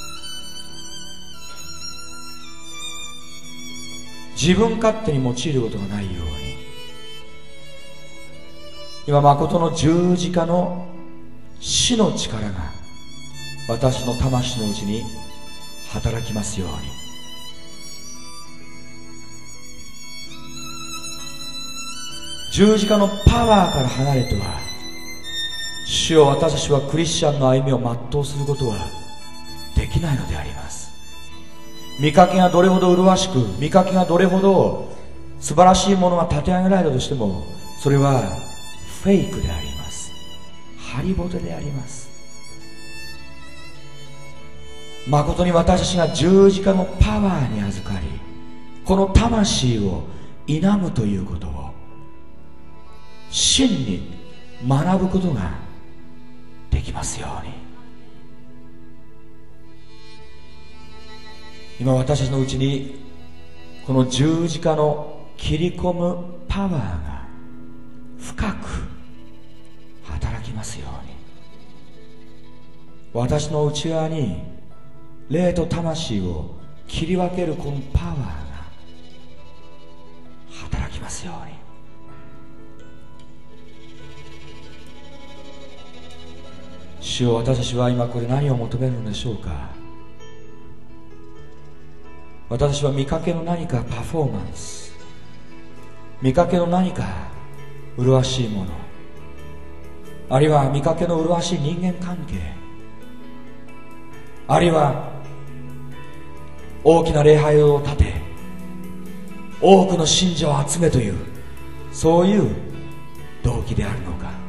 自分勝手に用いることがないように、今誠の十字架の死の力が私の魂のうちに働きますように。十字架のパワーから離れては、主よ、私たちはクリスチャンの歩みを全うすることはできないのであります。見かけがどれほど麗しく、見かけがどれほど素晴らしいものが立て上げられたとしても、それはフェイクであります。ハリボテであります。誠に私たちが十字架のパワーに預かり、この魂を否むということを真に学ぶことができますように。今私たちのうちにこの十字架の切り込むパワーが深く働きますように。私の内側に霊と魂を切り分けるこのパワーが働きますように。主よ、私たちは今これ何を求めるのでしょうか。私たちは見かけの何かパフォーマンス、見かけの何か麗しいもの、あるいは見かけの麗しい人間関係、あるいは大きな礼拝を立て多くの信者を集めという、そういう動機であるのか。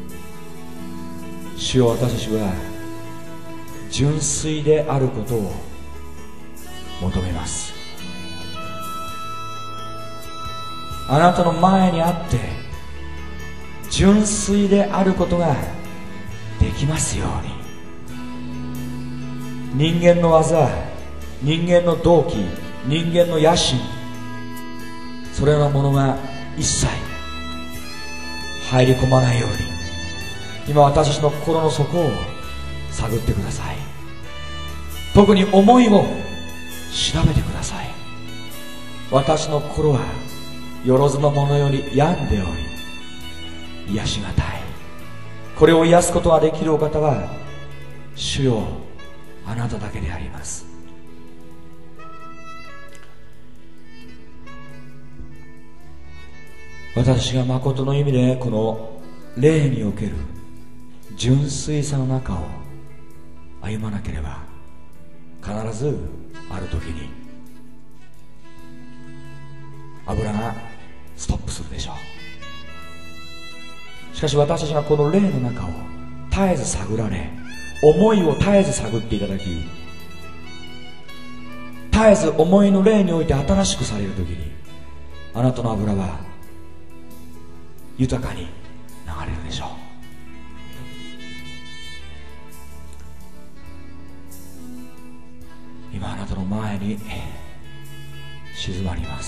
主よ、私たちは純粋であることを求めます。あなたの前にあって純粋であることができますように。人間の技、人間の動機、人間の野心、それらのものが一切入り込まないように、今私たちの心の底を探ってください。特に思いを調べてください。私の心はよろずのものより病んでおり癒しがたい。これを癒すことができるお方は主よ、あなただけであります。私が誠の意味でこの霊における純粋さの中を歩まなければ、必ずある時に油がストップするでしょう。しかし私たちがこの霊の中を絶えず探られ、思いを絶えず探っていただき、絶えず思いの霊において新しくされる時に、あなたの油は豊かに流れるでしょう。今あなたの前に静まります。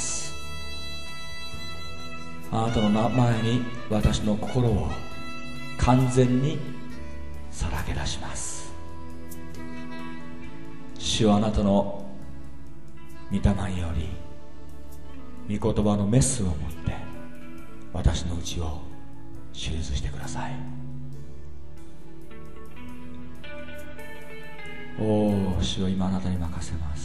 あなたの前に私の心を完全にさらけ出します。主はあなたの御霊により御言葉のメスを持って私の内を手術してください。おお、主を今あなたに任せます。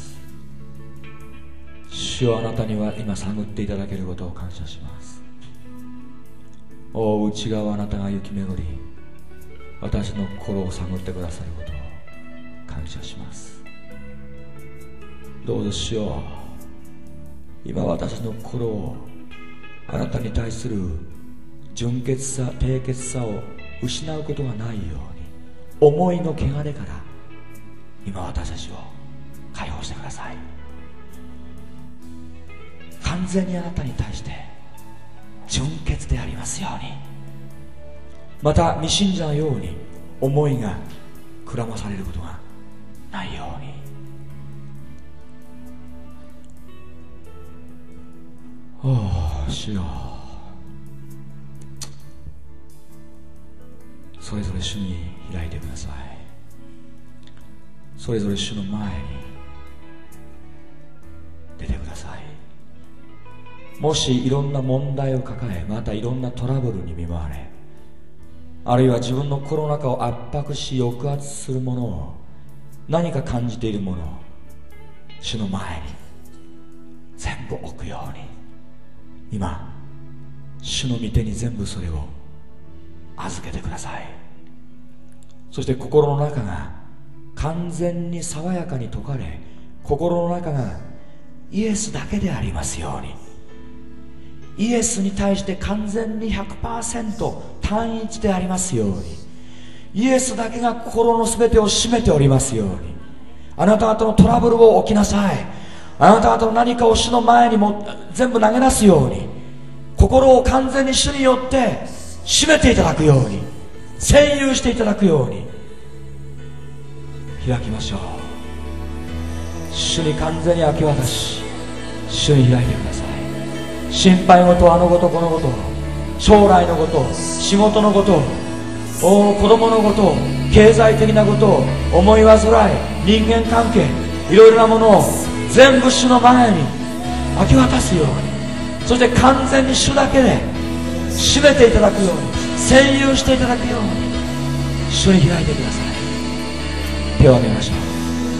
主はあなたには今探っていただけることを感謝します。おお、内側あなたが行き巡り私の心を探ってくださることを感謝します。どうぞ主よ、今私の心をあなたに対する純潔さ低潔さを失うことがないように思いの汚れから今私たちを解放してください。完全にあなたに対して純潔でありますように、また未信者のように思いがくらまされることがないように。おお、主よ、それぞれ主に開いてください。それぞれ主の前に出てください。もしいろんな問題を抱え、またいろんなトラブルに見舞われ、あるいは自分の心の中を圧迫し抑圧するものを、何か感じているものを主の前に全部置くように、今主の御手に全部それを預けてください。そして心の中が完全に爽やかに解かれ、心の中がイエスだけでありますように、イエスに対して完全に ひゃくパーセント 単一でありますように、イエスだけが心のすべてを占めておりますように、あなた方のトラブルを置きなさい。あなた方の何かを主の前にも全部投げ出すように、心を完全に主によって締めていただくように、占有していただくように開きましょう。主に完全に明け渡し、主に開いてください。心配事、あのことこのこと、将来のこと、仕事のこと、お子供のこと、経済的なこと、思い煩い、人間関係、いろいろなものを全部主の前に明け渡すように、そして完全に主だけで締めていただくように、占有していただくように主に開いてください。手を挙げましょう。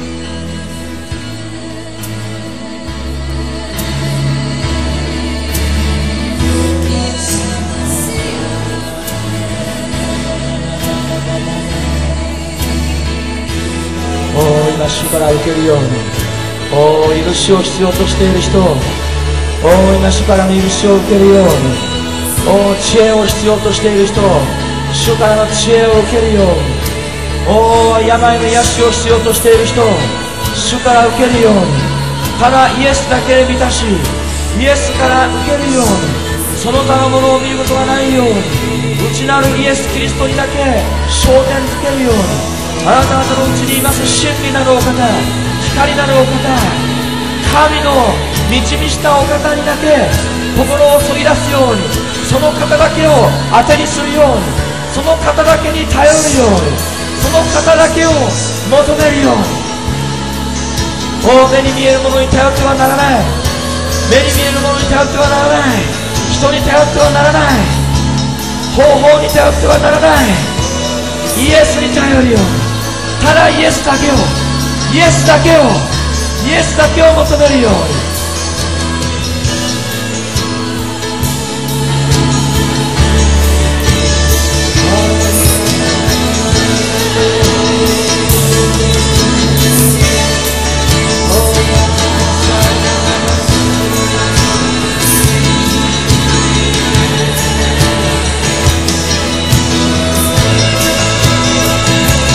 おお、今主から受けるように、おお、許しを必要としている人、おお、今主からの許しを受けるように、おお、知恵を必要としている人、主からの知恵を受けるように、おお、病の癒しを必要としている人、主から受けるように、ただイエスだけで満たし、イエスから受けるように、その他のものを見ることがないように、内なるイエス・キリストにだけ焦点づけるように、あなた方のうちにいます真理なるお方、光なるお方、神の導したお方にだけ心を注ぎ出すように、その方だけを当てにするように、その方だけに頼るように、その方だけを求めるように。お目に見えるものに頼ってはならない、目に見えるものに頼ってはならない、人に頼ってはならない、方法に頼ってはならない、イエスに頼るように、ただイエスだけを、イエスだけを、イエスだけを求めるように。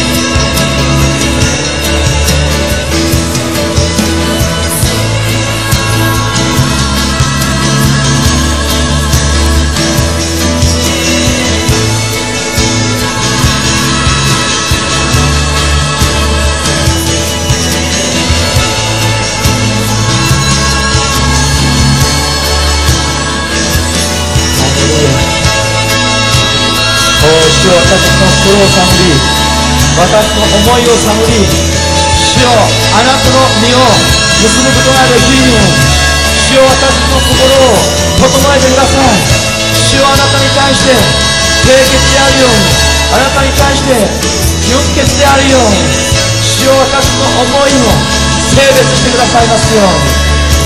「 を探り、私の思いを探り、主よあなたの身を結ぶことができるように、主よ私の心を整えてください。主よあなたに対して清潔であるように、あなたに対して純潔であるように、主よ私の思いを聖別してくださいますように。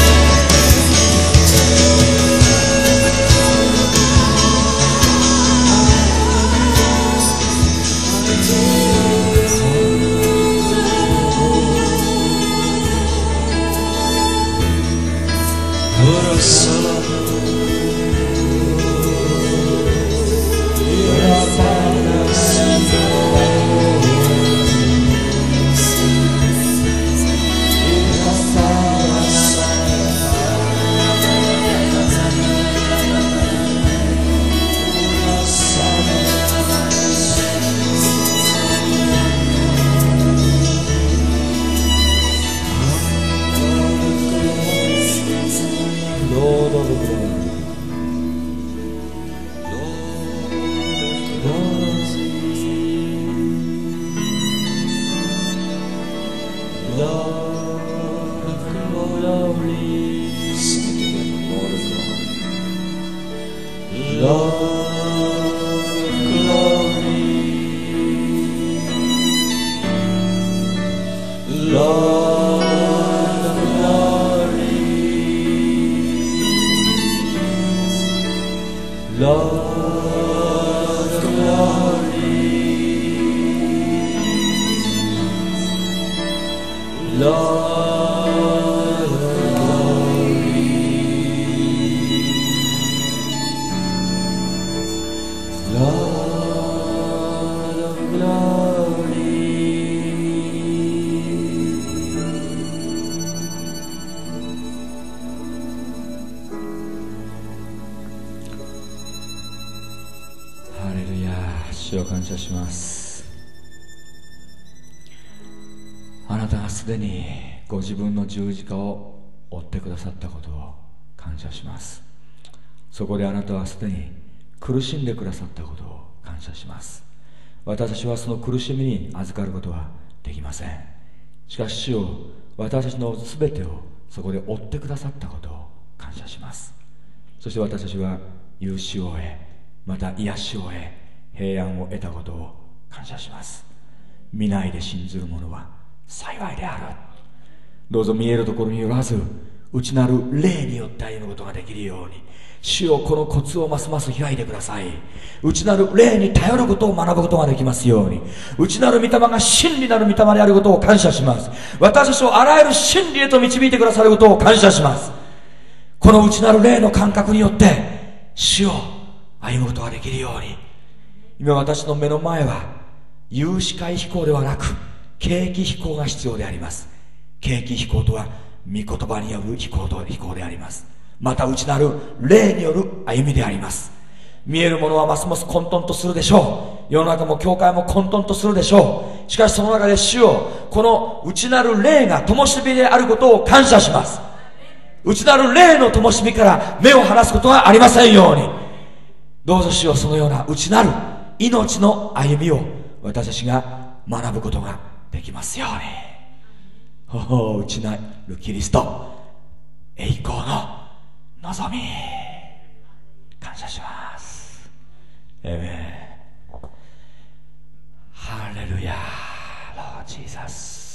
主を感謝します。あなたがすでにご自分の十字架を追ってくださったことを感謝します。そこであなたはすでに苦しんでくださったことを感謝します。私はその苦しみに預かることはできません。しかし主よ、私たちのすべてをそこで追ってくださったことを感謝します。そして私たちは許しを得、また癒しを得、平安を得たことを感謝します。見ないで信ずる者は幸いである。どうぞ見えるところによらず、内なる霊によって歩むことができるように、主よこのコツをますます開いてください。内なる霊に頼ることを学ぶことができますように、内なる御霊が真理なる御霊であることを感謝します。私たちをあらゆる真理へと導いてくださることを感謝します。この内なる霊の感覚によって主を歩むことができるように、今私の目の前は有視界飛行ではなく景気飛行が必要であります。景気飛行とは御言葉による飛行と飛行であります。また内なる霊による歩みであります。見えるものはますます混沌とするでしょう。世の中も教会も混沌とするでしょう。しかしその中で主よ、この内なる霊が灯火であることを感謝します。内なる霊の灯火から目を離すことがありませんように、どうぞ主よ、そのような内なる命の歩みを私たちが学ぶことができますように。おお、内なるキリスト、栄光の望み、感謝します。エメン。ハレルヤ、ロージーザス。